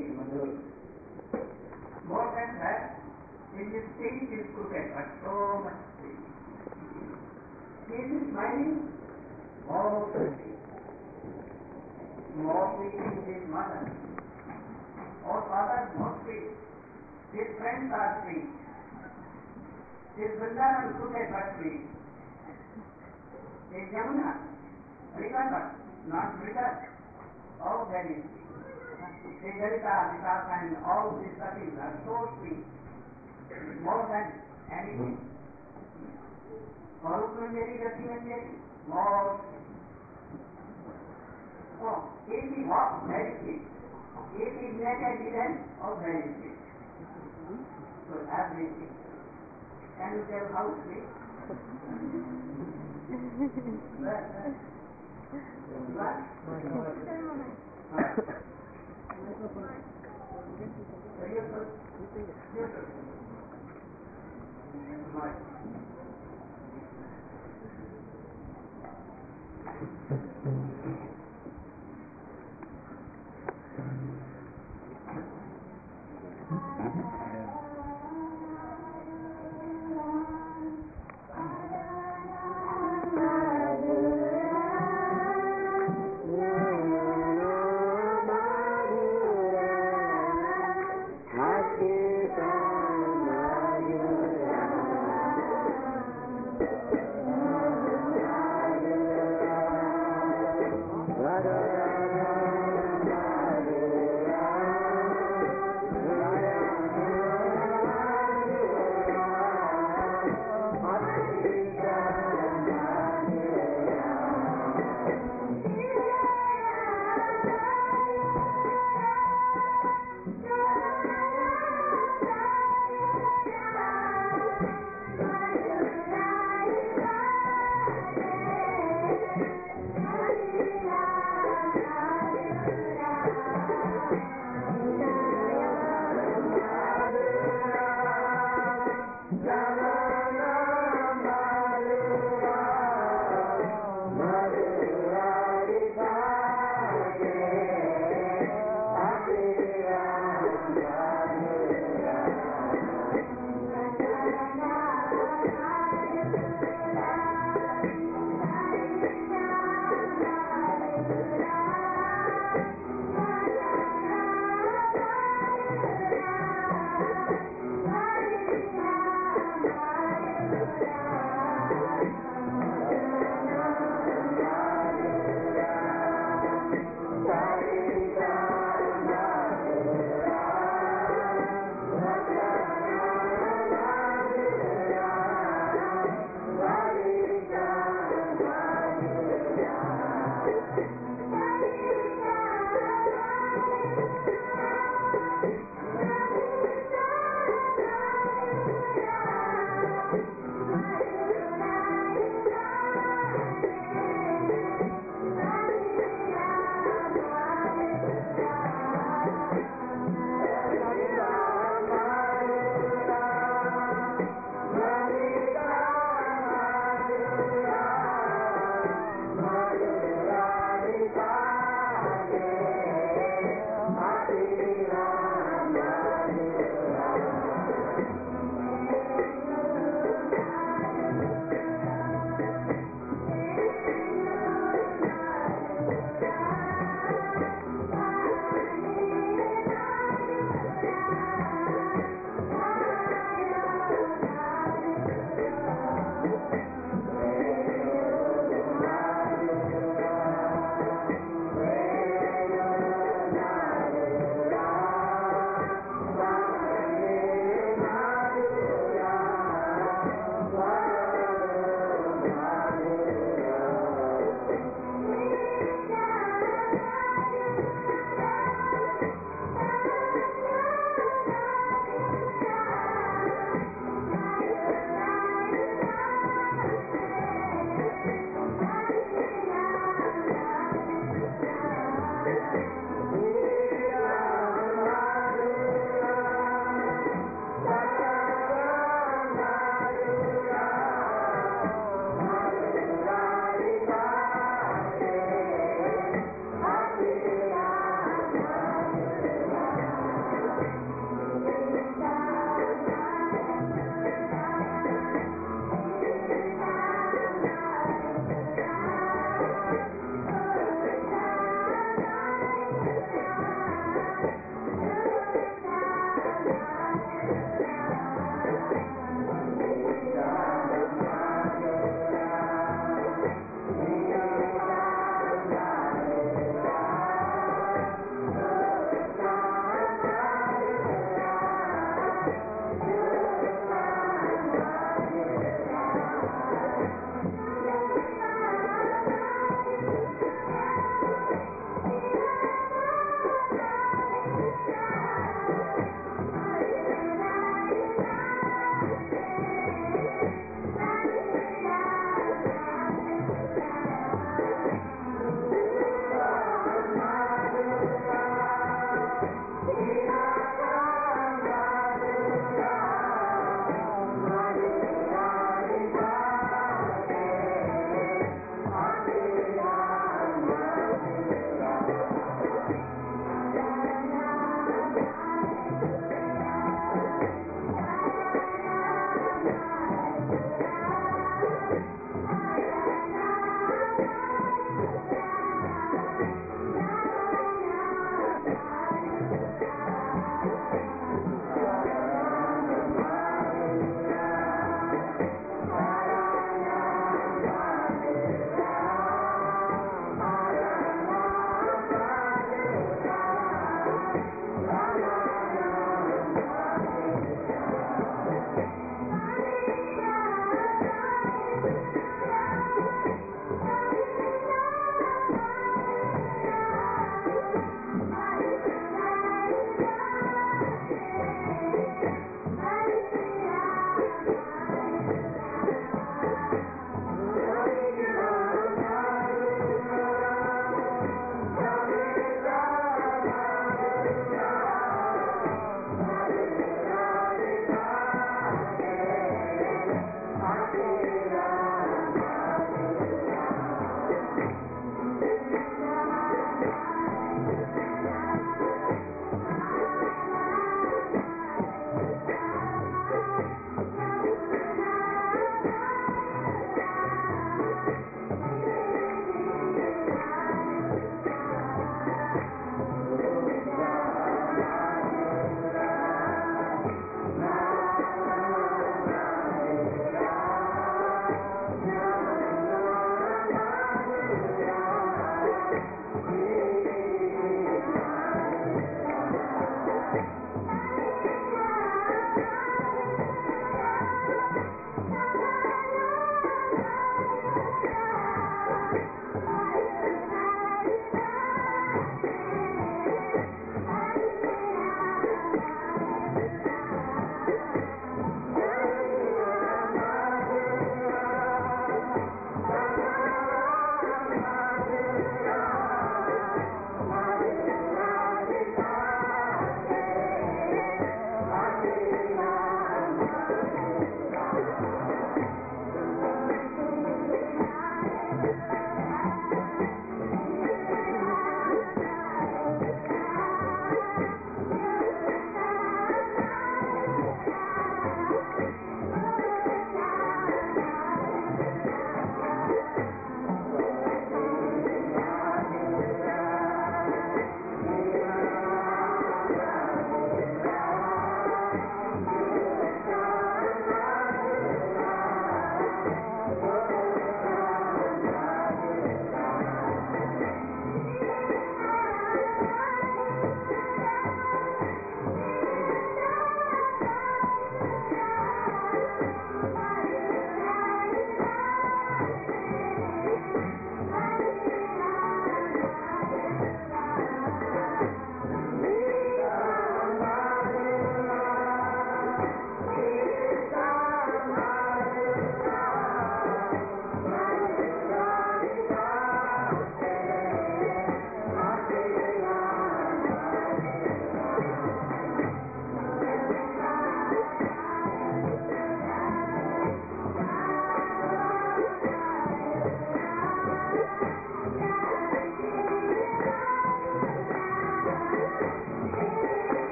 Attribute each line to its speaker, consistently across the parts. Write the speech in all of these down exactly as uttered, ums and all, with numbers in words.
Speaker 1: Sri Madhur. More than that, in his speech is crooked, but so much sweet. He is smiling, more sweet. More sweet is his mother. Or father, more sweet. His friends are sweet. His Vrindavan crooked but sweet. His Yamuna, river, not bitter, all very sweet. His Lalita, Vitaka and all these studies are so sweet, more than anything. Marup Manjari, Rati Manjari, more sweet. So, if he walks, very sweet. If he is naked, then all very sweet. So, everything. Can you tell how sweet? But, but,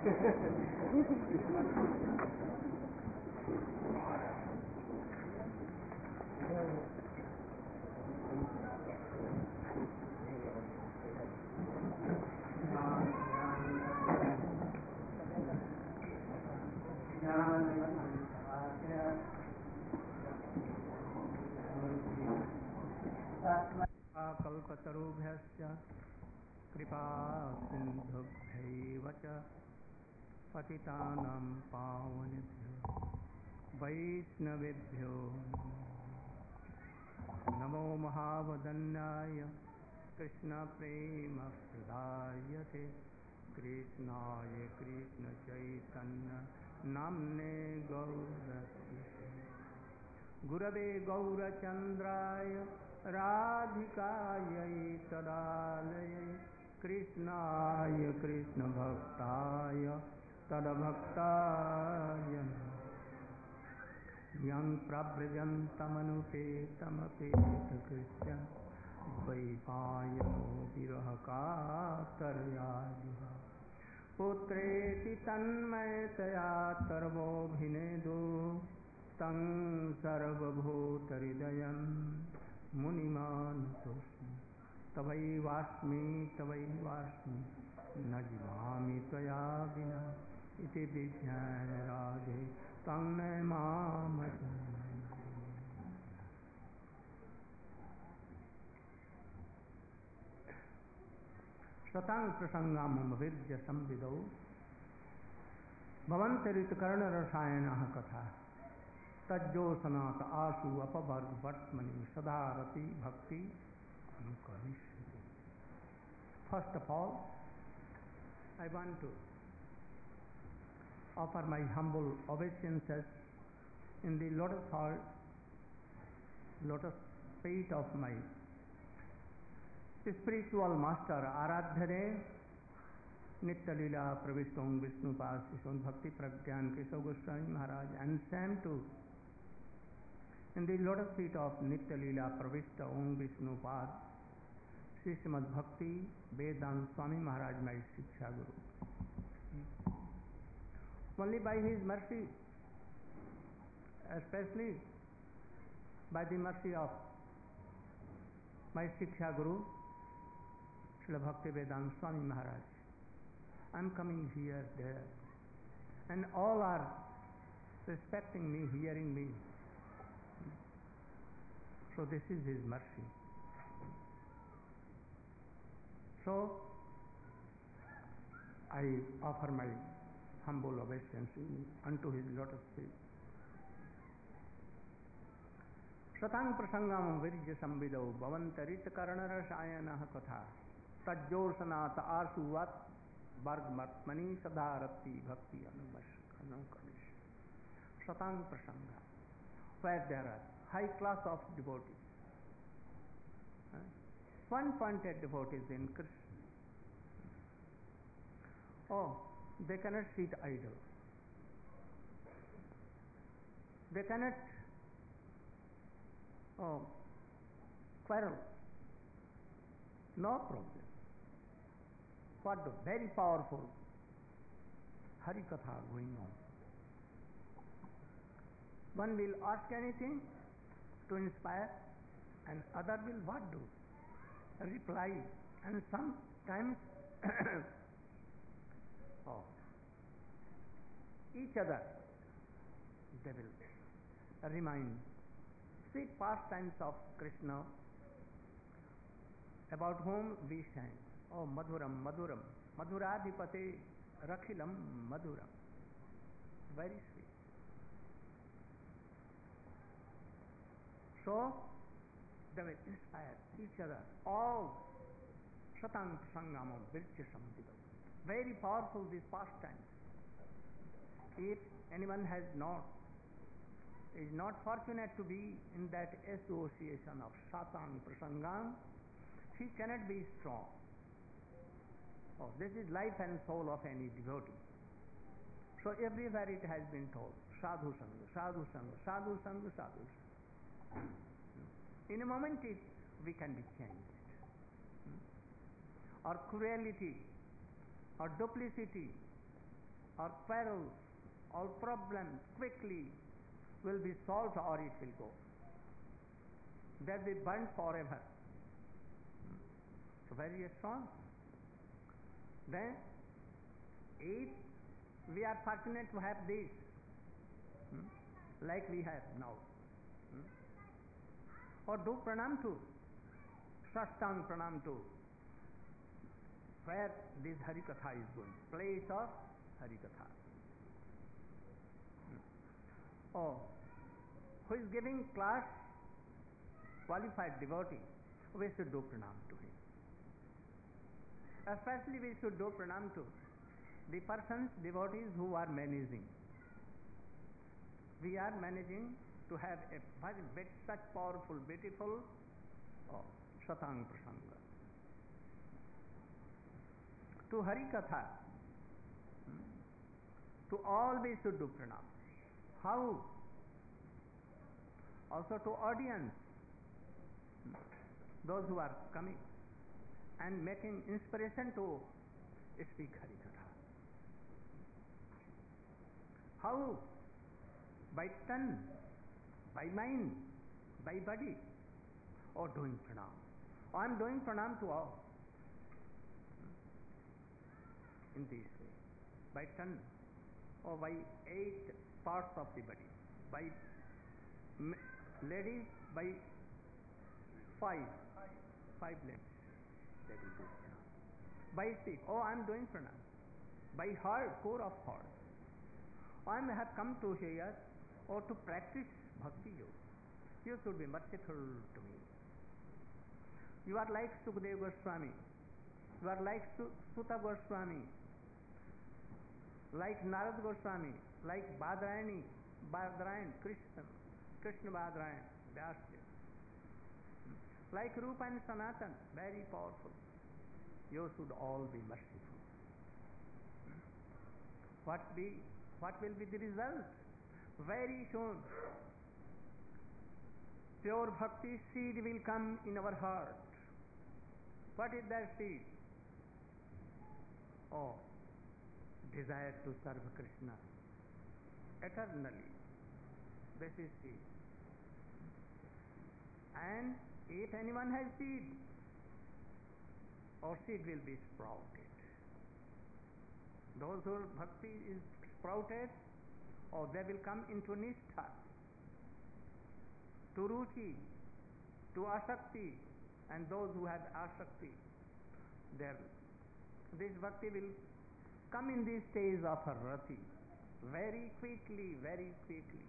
Speaker 2: कल्पतरुभ्यश्च कृपा सिन्धुभ्यैव च पतितानां पावनेभ्यो वैष्णवेभ्यो नमो महावदन्याय कृष्णप्रेमप्रदायते कृष्णाय कृष्णचैतन्य नाम्ने गौरस्य गुरवे गौरचन्द्राय राधिकायै तदालये कृष्णाय कृष्णभक्ताय तद्भक्ताय यं प्रव्रजन्तमनुपेतमपेतकृत्यं द्वैपायनो विरहकातर्या पुत्रेति तन्मयतया सर्वोऽभिनेदो तं सर्वभूतहृदयं मुनिमानतोऽस्मि तवैवास्मि तवैवास्मि न जीवामि त्वया विना इति विज्ञाय राधे तं नमामि। शतां प्रसंगामम विद्य संविदौ भवन्तरितकर्णरसायनः कथा तज्जोसनात आशु अपवर्ग वर्तमनि सदारति भक्ति अनुकरिष्यति. First of all, I want to offer my humble obeisances in the lotus hall, lotus feet of my spiritual master Aradhare Nitya Leela Pravishta Vishnupada Srishon Bhakti Pragyan Keshav Goswami Maharaj, and same too in the lotus feet of Nitya Leela Pravishta Om Vishnupada Sri Srimad Bhakti Vedanta Swami Maharaj, my Shiksha Guru. Only by his mercy, especially by the mercy of my Shiksha Guru Srila Bhakti Vedanta Swami Maharaj, I am coming here, there, and all are respecting me, hearing me. So this is his mercy. So I offer my humble obeisance unto his lotus feet. Satang prasangam virja samvidau bhavantarit karnarasayanah katha tajjosanata arsuvat vargmatmani sadharati bhakti anukamish. Satang prasanga, where there are high class of devotees, one-pointed devotees in Krishna. Oh, they cannot sit idle. They cannot oh, quarrel. No problem. What the very powerful Hari Katha going on. One will ask anything to inspire, and other will what do? Reply, and sometimes oh, each other they will remind sweet pastimes of Krishna, about whom we sang, oh Madhuram Madhuram Madhuradhipate Rakhilam Madhuram. Very sweet. So they will inspire each other. All Satang Sangamam Vircha Samvidam. Very powerful these pastimes. If anyone has not, is not fortunate to be in that association of Satang Prasangam, he cannot be strong. Oh, this is life and soul of any devotee. So everywhere it has been told, Sadhu Sangha, Sadhu Sangha, Sadhu Sangha, Sadhu Sangha. In a moment it, we can be changed. Or cruelty, or duplicity, or perils, all problems quickly will be solved or it will go. They'll be burnt forever. So very strong. Then, if we are fortunate to have this, hmm, like we have now, hmm, or do pranam to, sastang pranam to, where this Harikatha is going, place of Harikatha. Hmm. Oh, who is giving class, qualified devotee, we should do pranam to him. Especially we should do pranam to the persons, devotees who are managing. We are managing to have a very big, such powerful, beautiful oh, Satang Prasanga. To Harikatha, hmm, to all we should do pranam. How? Also to audience, hmm, those who are coming and making inspiration to speak Harikatha. How? By tongue, by mind, by body, or doing pranam. I am doing pranam to all. In this way, by tongue, or by eight parts of the body, by ladies, by five, five limbs, they will do pranam. By speak, oh, I am doing pranam. By heart, core of heart, I have come to here or to practice bhakti yoga. You should be merciful to me. You are like Sukadeva Goswami, you are like Suta Goswami, like Narad Goswami, like Badrayani, Badrayan, Krishna, Krishna Badrayan, Vyasdev, like Rupa and Sanatan, very powerful. You should all be merciful. What be? What will be the result? Very soon, pure bhakti seed will come in our heart. What is that seed? Oh, desire to serve Krishna eternally. This is seed. And if anyone has seed, or seed will be sprouted. Those who bhakti is sprouted, or they will come into nishtha, to ruchi, to asakti, and those who have asakti, their this bhakti will come in this stage of a rati, very quickly, very quickly.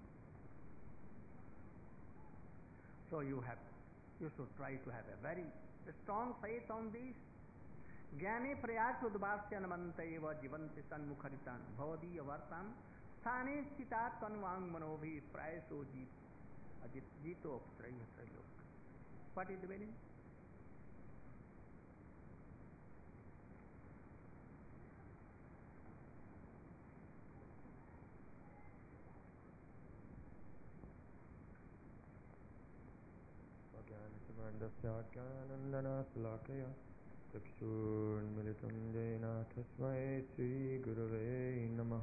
Speaker 2: So you have, you should try to have a very strong faith on this. Jnane prayat udvasyanamanta eva jivanti sanmukharitan bhavadiya vartam sthane sitat tanvang manobhi prayaso jit ajit jito aptraya trailok. What is the meaning?
Speaker 3: ज्ञानसमर्दस्याज्ञानन्दनाशलाकया चक्षुर्मिलितं येन तस्मै श्रीगुरवे नमः.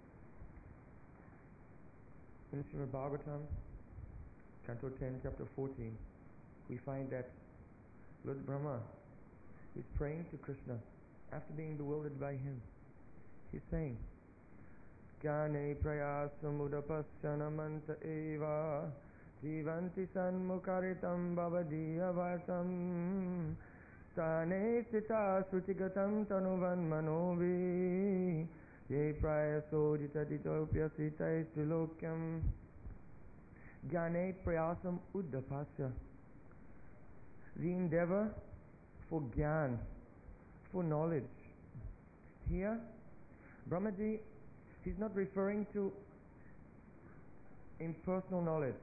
Speaker 3: In Srimad Bhagavatam, Canto ten, Chapter fourteen, we find that Lord Brahma is praying to Krishna after being bewildered by him. He's saying, Jnane prayasumudapasyanamanta eva Jivanti sanmukharitam bhavadiya vartam Stane sita sutigatam tanuvan manovi Ye prayaso jitaditopya sitai trilokyam. Jnane prayasam uddapasya, the endeavor for jnana, for knowledge. Here, Brahmaji, he's not referring to impersonal knowledge.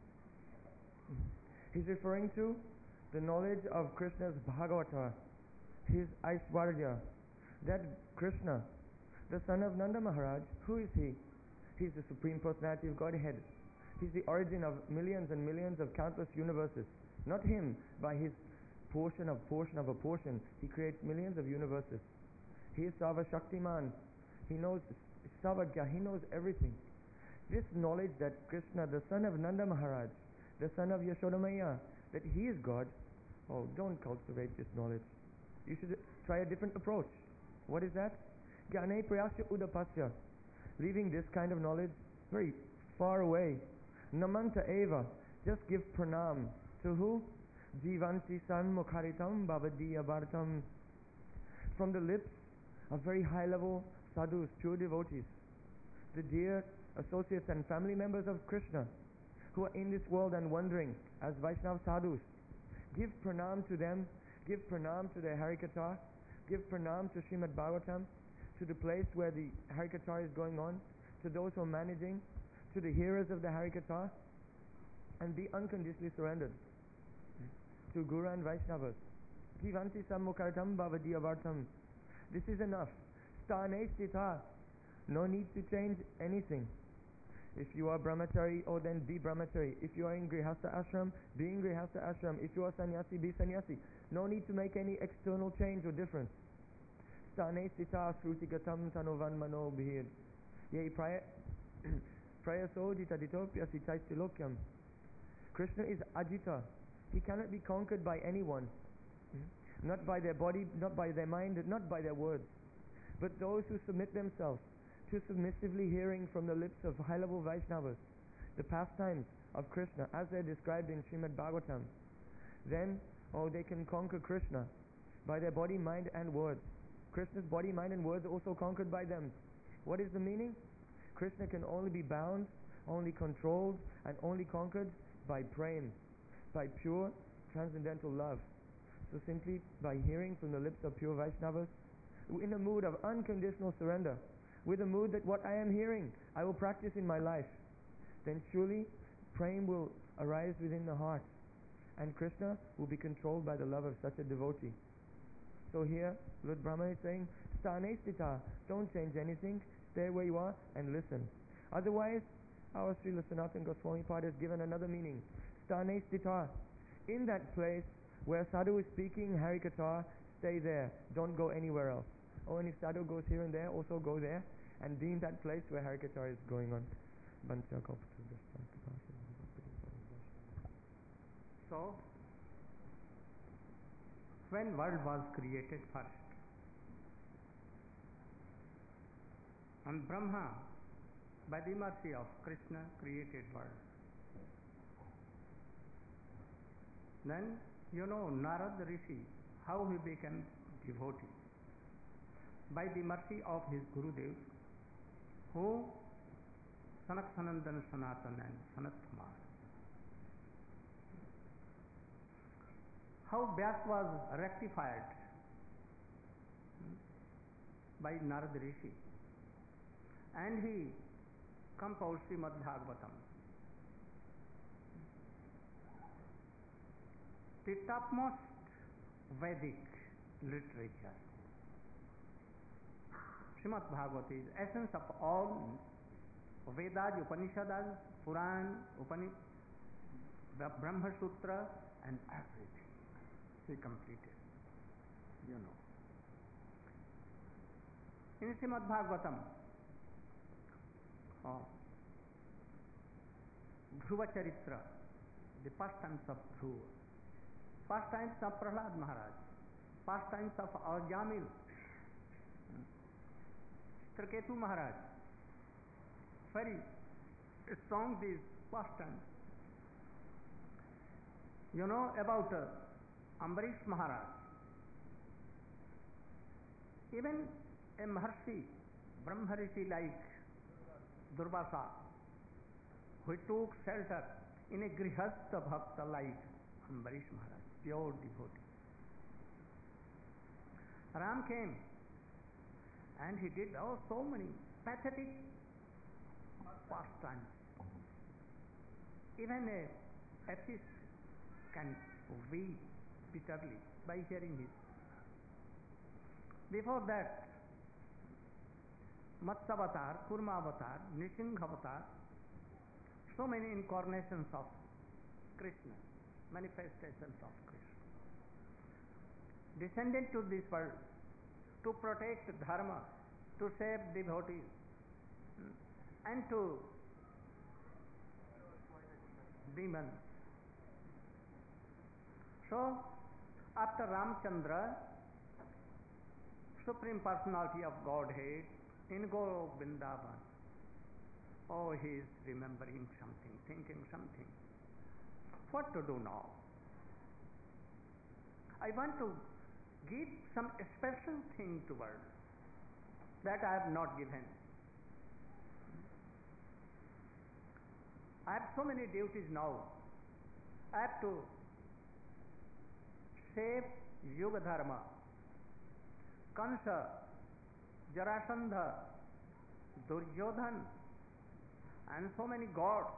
Speaker 3: He's referring to the knowledge of Krishna's Bhagavata, his Aishwarya. That Krishna, the son of Nanda Maharaj, who is he? He's the Supreme Personality of Godhead. He's the origin of millions and millions of countless universes. Not him, by his portion of portion of a portion, he creates millions of universes. He is Sarva Shaktiman. He knows Savagya, he knows everything. This knowledge that Krishna, the son of Nanda Maharaj, the son of Yashodamaya, that he is God, oh, don't cultivate this knowledge. You should try a different approach. What is that? Jnane prayasya udapasya. Leaving this kind of knowledge very far away. Namanta eva. Just give pranam. To who? Jivanti sanmukharitam bhavadiya bhartam. From the lips of very high level sadhus, pure devotees, the dear associates and family members of Krishna who are in this world and wandering as Vaishnava sadhus. Give pranam to them, give pranam to their Harikatha, give pranam to Srimad Bhagavatam, to the place where the Harikatha is going on, to those who are managing, to the hearers of the Harikatha, and be unconditionally surrendered to Guru and Vaishnavas. Jivanti sammukhartam bhavadiya vartam. This is enough. Sthane sthita. No need to change anything. If you are brahmachari, oh then be brahmachari. If you are in grihastha ashram, be in grihastha ashram. If you are sannyasi, be sannyasi. No need to make any external change or difference. Sthane sthita srutigatam tanovan mano bhir. Yei prayaso jitaditopya sitaistilokyam. Krishna is ajita. He cannot be conquered by anyone. Not by their body, not by their mind, not by their words. But those who submit themselves to submissively hearing from the lips of high-level Vaishnavas the pastimes of Krishna as they're described in Srimad Bhagavatam, then, oh, they can conquer Krishna by their body, mind and words. Krishna's body, mind and words are also conquered by them. What is the meaning? Krishna can only be bound, only controlled and only conquered by prem, by pure transcendental love. So simply by hearing from the lips of pure Vaishnavas, in a mood of unconditional surrender, with a mood that what I am hearing, I will practice in my life, then surely prem will arise within the heart, and Krishna will be controlled by the love of such a devotee. So here, Lord Brahma is saying, Sthane sthita, don't change anything, stay where you are and listen. Otherwise, our Srila Sanatana Goswami Pad has given another meaning. Sthane sthita, in that place where sadhu is speaking Harikatha, stay there, don't go anywhere else. Oh, and if sadhu goes here and there, also go there and be in that place where Harikatha is going on.
Speaker 2: So, when world was created first, and Brahma, by the mercy of Krishna, created world. Then, you know, Narad Rishi, how he became devotee. By the mercy of his Gurudev, who Sanak Sanandan Sanatan and Sanat Kumar. How Vyas was rectified by Narad Rishi, and he composed Srimad Bhagavatam, the topmost Vedic literature. Srimad Bhagavata is essence of all Vedas, Upanishads, Puran, Upani, Brahma Sutra and everything. He completed, you know. In Srimad Bhagavatam, oh, Dhruva Charitra, the pastimes of Dhruva, pastimes of Prahlad Maharaj, pastimes of Ajamil, Chitraketu Maharaj, very strong these pastimes. You know about uh, Ambarish Maharaj, even a Maharshi, Brahmarishi like Durvasa, who took shelter in a Grihastha Bhakta like Ambarish Maharaj, pure devotee. Ram came and he did oh, so many pathetic pastimes. Even a atheist can weep bitterly by hearing his. Before that, Matsya Avatar, Kurma Avatar, Nrsimha Avatar, so many incarnations of Krishna, manifestations of Krishna, descended to this world to protect dharma, to save devotees, hmm, and to demons. So, after Ramchandra, Supreme Personality of Godhead, in Goloka Vrindavan, oh, he is remembering something, thinking something. What to do now? I want to give some special thing to world that I have not given. I have so many duties now. I have to save Yuga Dharma, Kansa, Jarasandha, Duryodhan, and so many gods.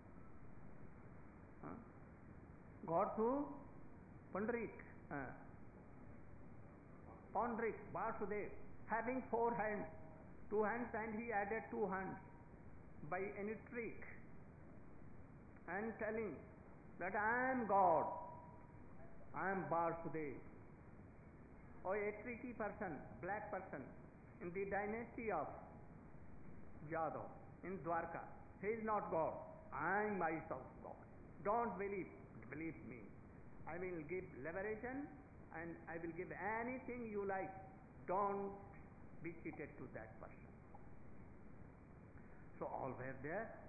Speaker 2: Huh? God who? Pandrik, uh, Pandrik, Vasudev, having four hands, two hands, and he added two hands by any trick, and telling that I am God, I am Vasudev. Or a tricky person, black person, in the dynasty of Yadav in Dwarka. He is not God. I am myself God. Don't believe, believe me. I will give liberation and I will give anything you like. Don't be cheated to that person. So all were there.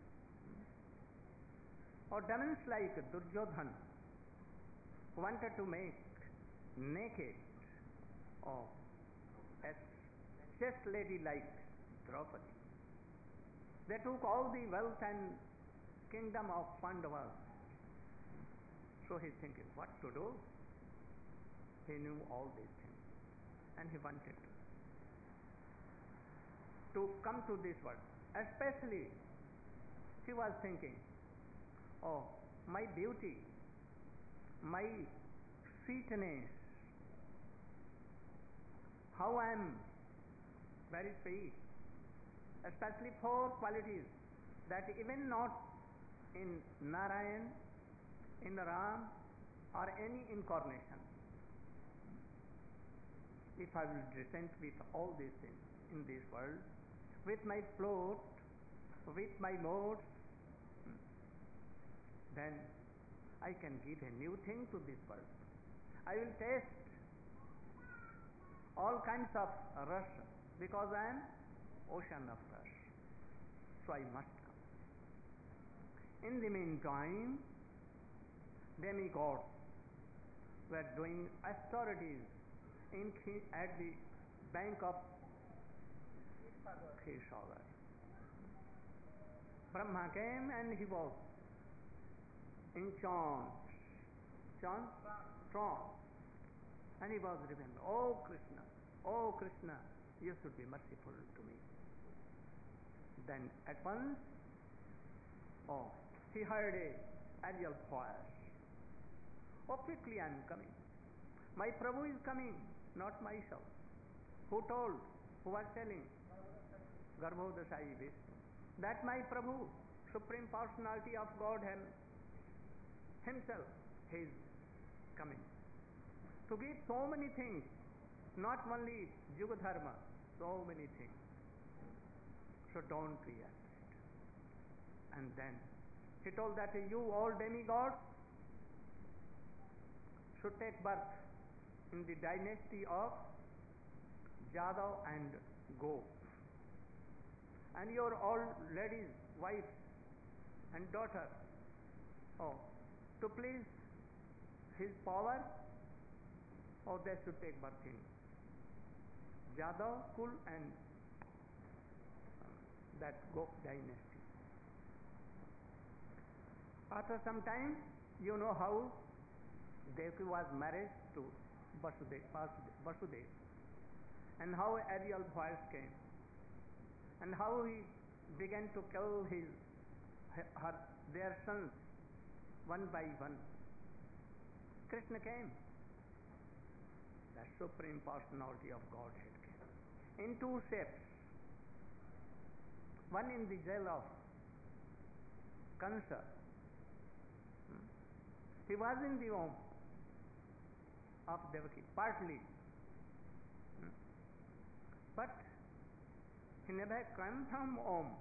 Speaker 2: Or demons like Duryodhan wanted to make naked or a chaste lady like Draupadi. They took all the wealth and kingdom of Pandavas. So he's thinking, what to do? He knew all these things and he wanted to come to this world. Especially, he was thinking, oh, my beauty, my sweetness, how I am very sweet, especially four qualities that even not in Narayan, in Ram, or any incarnation. If I will present with all these things in this world, with my float, with my modes, then I can give a new thing to this world. I will taste all kinds of rush because I am ocean of rush. So I must come. In the meantime, demigods were doing austerities in at the bank of Kshirsagar. Brahma came and he was in chant, chant, trance, and he was remembering, oh Krishna, oh Krishna, you should be merciful to me. Then at once, oh, he heard a aerial voice. Oh, quickly I am coming. My Prabhu is coming, not myself. Who told? Who was telling? Garbhodashayi Vishnu. That my Prabhu, Supreme Personality of Godhead himself, he is coming. To give so many things, not only Yuga Dharma, so many things. So don't be afraid. And then he told that you all demigods should take birth in the dynasty of Yadav and Gop. And your all ladies, wives and daughters, oh, to please his power, oh, they should take birth in Yadav, Kul and uh, that Gop dynasty. After some time, you know how Devaki was married to Vasudev, Vasudev, and how aerial voice came, and how he began to kill his her their sons one by one. Krishna came. The Supreme Personality of Godhead came in two shapes. One in the jail of Kansa. Hmm. He was in the womb of Devaki, partly. Hmm. But He never came from Om.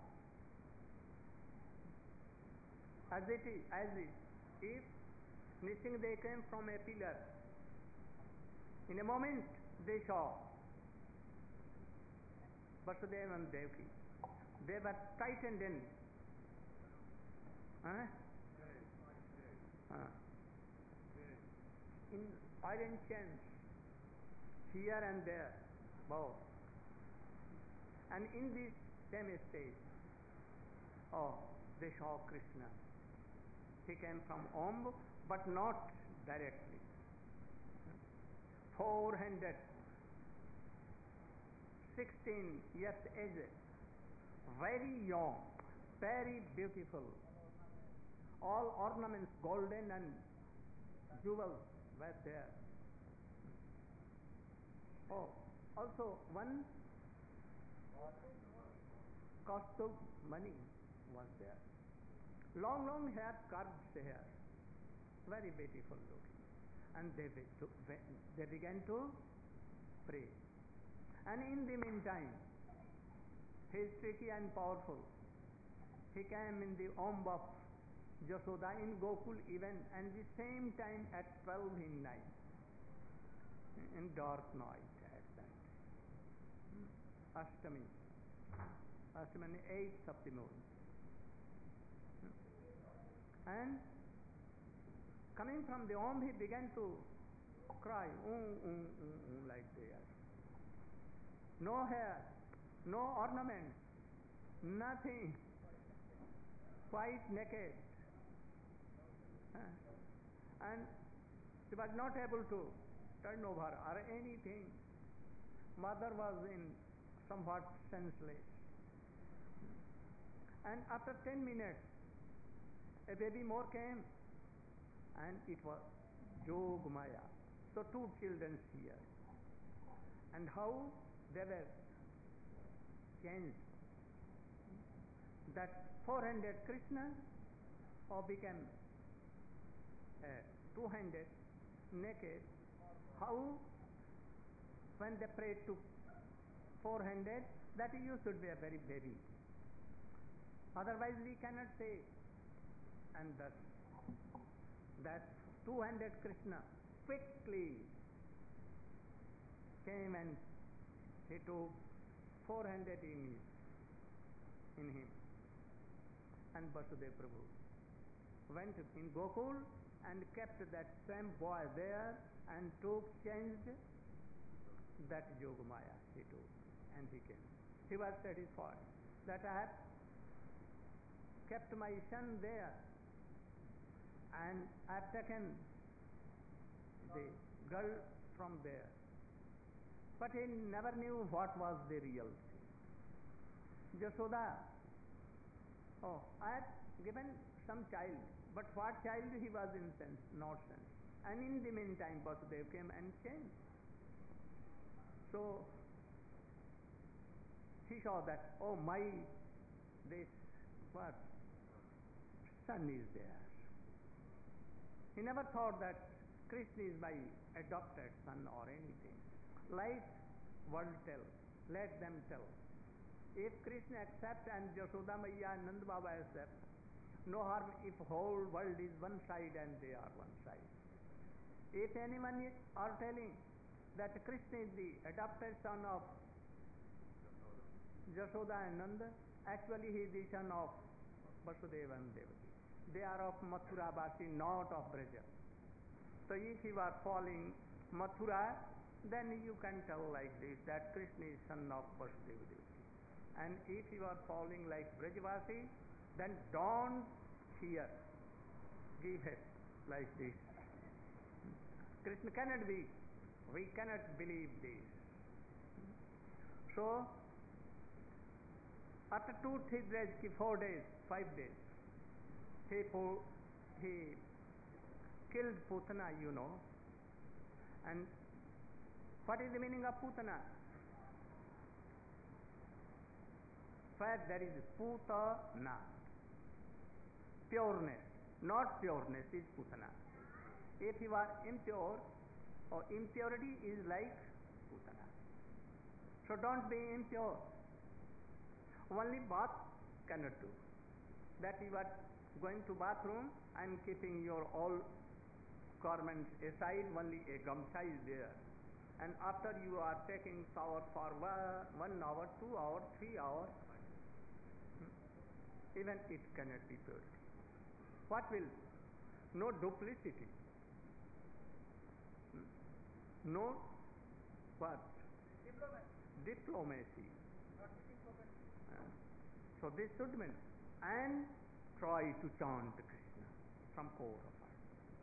Speaker 2: As it is, as if Nisingde came from a pillar. In a moment they saw Vasudeva and Devaki. They were frightened in huh? uh, in iron chains here and there, both. And in this same state, oh, they saw Krishna. He came from Om, but not directly. Four-handed, sixteen years age, very young, very beautiful. All ornaments, golden and jewels were there. Oh, also one cost of money was there. Long, long hair, curved hair, very beautiful looking. And they, they began to pray. And in the meantime, he is tricky and powerful. He came in the womb of Yashoda in Gokul even, and the same time at twelve in night, in dark night at that. Ashtami, Ashtami, eighth of the moon. And coming from the womb, he began to cry, ooh, ooh, ooh, ooh, like this. No hair, no ornaments, nothing, quite naked. And he was not able to turn over or anything. Mother was in somewhat senseless. And after ten minutes, a baby more came, and it was Yogamaya. So two children here. And how they were changed. That four-handed Krishna or became uh, two-handed, naked. How when they prayed to four-handed, that you should be a very baby. Otherwise we cannot say. And thus that two-handed Krishna quickly came and he took four-handed in, in him. And Vasudeva Prabhu went in Gokul and kept that same boy there and took, changed that Yogamaya he took, and he came. He was satisfied that I have kept my son there and I have taken the girl from there. But he never knew what was the real thing. Yashoda, oh, I have given some child, but what child he was in sense, not sense. And in the meantime, Vasudeva came and changed. So he saw that, oh my, this what son is there. He never thought that Krishna is my adopted son or anything. Let world tell, let them tell. If Krishna accepts and Yashoda Maya and Nanda Baba accept, no harm if whole world is one side and they are one side. If anyone is, are telling that Krishna is the adopted son of Yashoda and Nanda, actually he is the son of Vasudeva and Devaki. They are of Mathura Basi, not of Braja. So if you are following Mathura, then you can tell like this, that Krishna is son of Vasudeva Devaki. And if you are following like Brajavasi, then don't fear, give it like this. Krishna cannot be, we cannot believe this. So, after two, three days, four days, five days, he, he killed Putana, you know. And what is the meaning of Putana? First, there is Putana, pureness. Not pureness is Putana. If you are impure, or impurity is like Putana. So don't be impure. Only bath cannot do. That you are going to bathroom and keeping your all garments aside, only a gamcha is there. And after you are taking shower for one hour, two hours, three hours, even it cannot be purity. What will? No duplicity. No what? Diplomacy. Diplomacy. Uh, so this should mean, and try to chant Krishna from core of heart.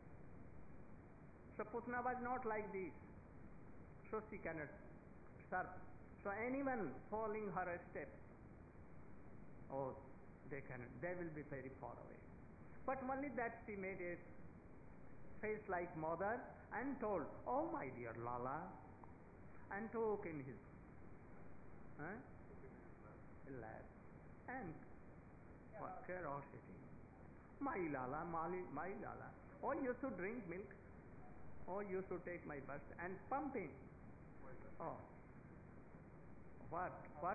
Speaker 2: So Putana was not like this. So she cannot serve. So anyone following her steps, oh, they cannot. They will be very far away. But only that she made a face like mother and told, "Oh my dear Lala," and took in his huh? lap and what curiosity. My Lala, Mali, my Lala. Oh, you should drink milk. Oh, you should take my breast and pumping. Oh, what? What?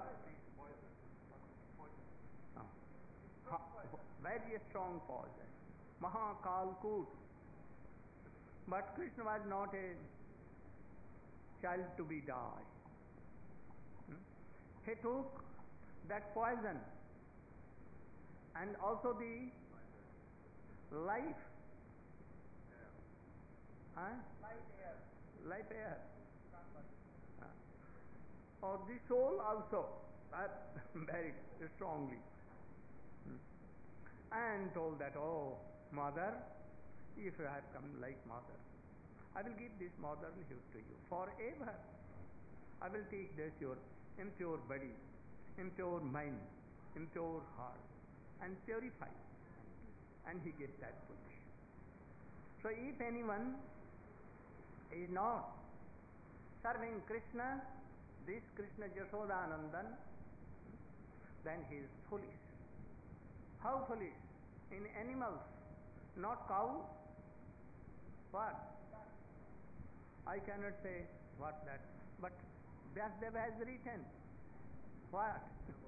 Speaker 2: Oh. Ha, very strong poison. Mahakalkut. But Krishna was not a child to be died. Hmm? He took that poison and also the life. Huh?
Speaker 1: Light air.
Speaker 2: Life air. Uh, or the soul also, uh, very strongly. Hmm. And told that, "Oh, mother, if you have come like mother, I will give this motherhood to you forever. I will take this your impure body, impure mind, impure heart, and purify." And he gets that wish. So if anyone is not serving Krishna, this Krishna Jashodanandan, then he is foolish. How foolish? In animals, not cow. What? I cannot say what that, but Vyasdeva has written. What?